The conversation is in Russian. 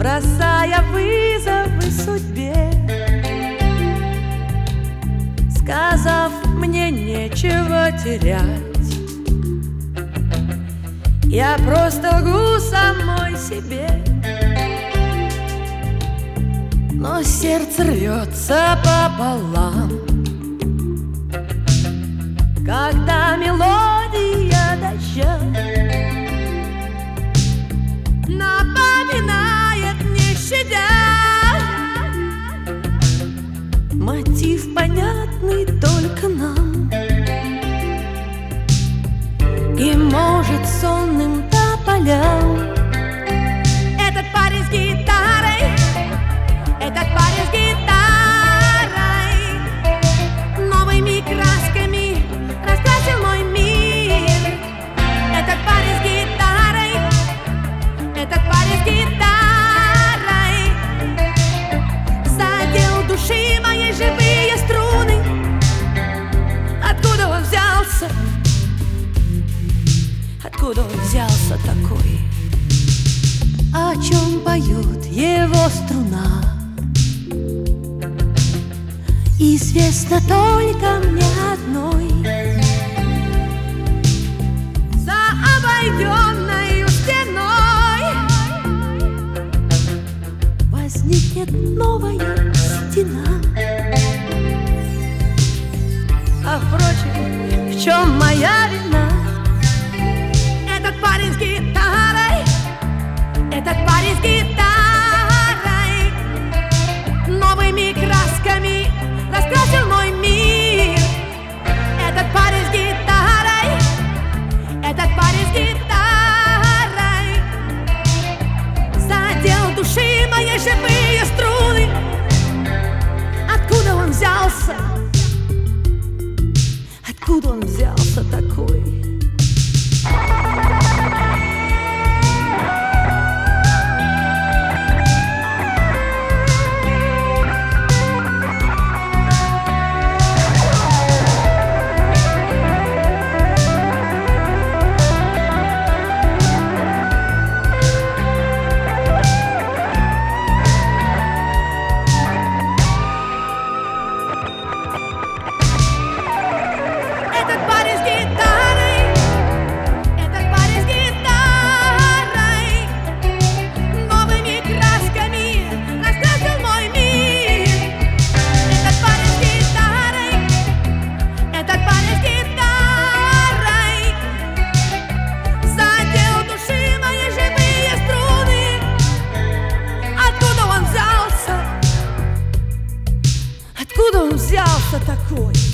бросая вызовы судьбе, сказав мне нечего терять. Я просто лгу самой себе, но сердце рвется пополам, когда мелодия дождя напоминает, не щадя, мотив понятный только нам и, может, сонным тополям. Этот парень с гитарой, этот парень с гитарой новыми красками раскрасил мой мир. Этот парень с гитарой, этот парень с гитарой задел души моей живые струны. Откуда он взялся? Откуда он взялся такой? О чем поет его струна, известно только мне одной. За обойденной стеной возникнет новая стена. А впрочем, в чем моя вина? Этот парень с гитарой, этот парень с гитарой новыми красками раскрасил мой мир. Этот парень с гитарой, этот парень с гитарой задел души моей живые струны. Откуда он взялся? Откуда он взялся такой? Откуда он взялся такой?